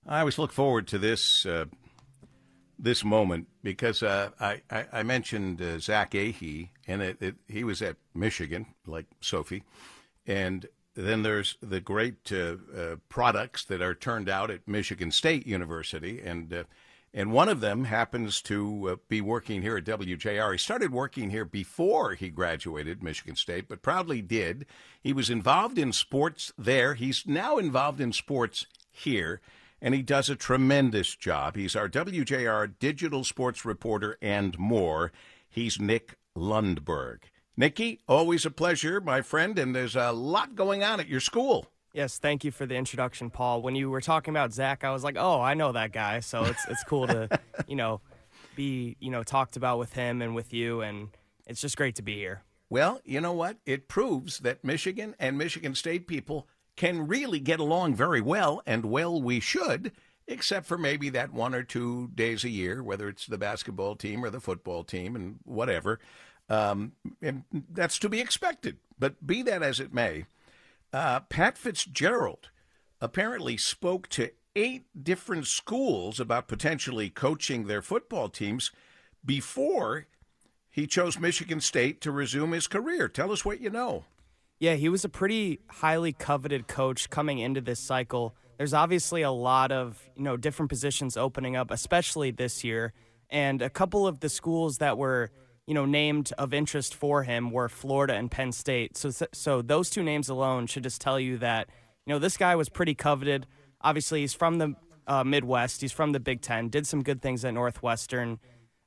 I always look forward to this moment because I mentioned Zach Ahee, and he was at Michigan, like Sophie, and then there's the great products that are turned out at Michigan State University, and one of them happens to be working here at WJR. He started working here before he graduated Michigan State, but proudly did. He was involved in sports there. He's now involved in sports here, and he does a tremendous job. He's our WJR digital sports reporter and more. He's Nick Lundberg. Nicky, always a pleasure, my friend, and there's a lot going on at your school. Yes, thank you for the introduction, Paul. When you were talking about Zach, I was like, oh, I know that guy. So it's cool to, be, talked about with him and with you, and it's just great to be here. Well, you know what? It proves that Michigan and Michigan State people can really get along very well, and well we should, except for maybe that 1 or 2 days a year, whether it's the basketball team or the football team and whatever. And that's to be expected. But be that as it may, Pat Fitzgerald apparently spoke to 8 different schools about potentially coaching their football teams before he chose Michigan State to resume his career. Tell us what you know. Yeah, he was a pretty highly coveted coach coming into this cycle. There's obviously a lot of, different positions opening up, especially this year. And a couple of the schools that were, named of interest for him were Florida and Penn State. So those 2 names alone should just tell you that, this guy was pretty coveted. Obviously, he's from the Midwest. He's from the Big Ten, did some good things at Northwestern,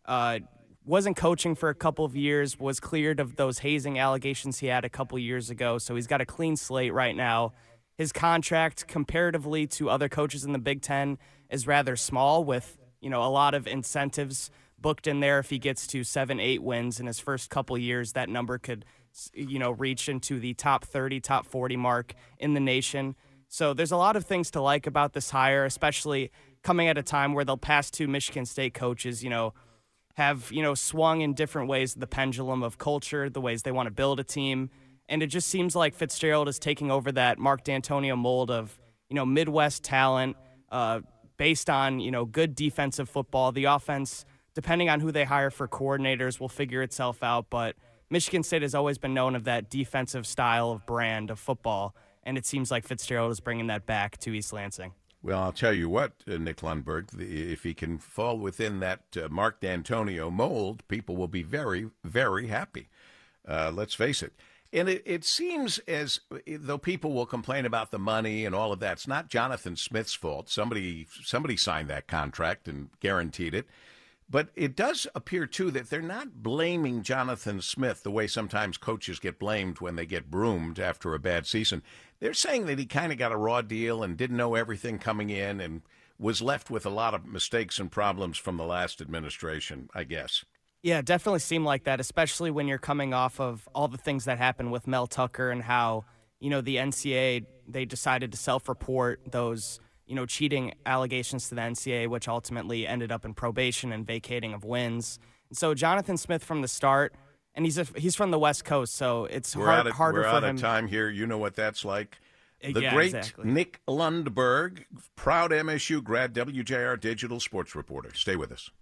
wasn't coaching for a couple of years, was cleared of those hazing allegations he had a couple years ago. So he's got a clean slate right now. His contract, comparatively to other coaches in the Big Ten, is rather small with, a lot of incentives booked in there. If he gets to 7-8 wins in his first couple years, that number could, reach into the top 30, top 40 mark in the nation. So there's a lot of things to like about this hire, especially coming at a time where the past 2 Michigan State coaches, have, swung in different ways the pendulum of culture, the ways they want to build a team. And it just seems like Fitzgerald is taking over that Mark D'Antonio mold of, Midwest talent based on, good defensive football. The offense, depending on who they hire for coordinators, will figure itself out. But Michigan State has always been known of that defensive style of brand of football. And it seems like Fitzgerald is bringing that back to East Lansing. Well, I'll tell you what, Nick Lundberg, if he can fall within that Mark D'Antonio mold, people will be very, very happy. Let's face it. And it seems as though people will complain about the money and all of that. It's not Jonathan Smith's fault. Somebody signed that contract and guaranteed it. But it does appear, too, that they're not blaming Jonathan Smith the way sometimes coaches get blamed when they get broomed after a bad season. They're saying that he kind of got a raw deal and didn't know everything coming in and was left with a lot of mistakes and problems from the last administration, I guess. Yeah, it definitely seemed like that, especially when you're coming off of all the things that happened with Mel Tucker and how, the NCAA, they decided to self-report those cheating allegations to the NCAA, which ultimately ended up in probation and vacating of wins. And so Jonathan Smith from the start, and he's from the West Coast, so it's harder for him. We're out of time here. You know what that's like. The great exactly. Nick Lundberg, proud MSU grad, WJR digital sports reporter. Stay with us.